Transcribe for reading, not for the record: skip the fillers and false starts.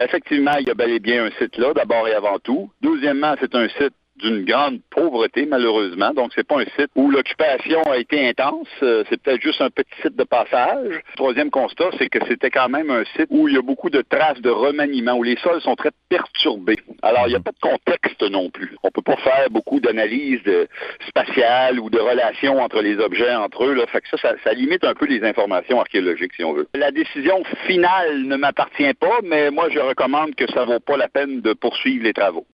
Effectivement, il y a bel et bien un site là, d'abord et avant tout. Deuxièmement, c'est un site d'une grande pauvreté, malheureusement. Donc, c'est pas un site où l'occupation a été intense. C'est peut-être juste un petit site de passage. Troisième constat, c'est que c'était quand même un site où il y a beaucoup de traces de remaniement, où les sols sont très perturbés. Alors, il n'y a pas de contexte non plus. On peut pas faire beaucoup d'analyses spatiales ou de relations entre les objets entre eux. Là. Fait que ça limite un peu les informations archéologiques, si on veut. La décision finale ne m'appartient pas, mais moi, je recommande que ça vaut pas la peine de poursuivre les travaux.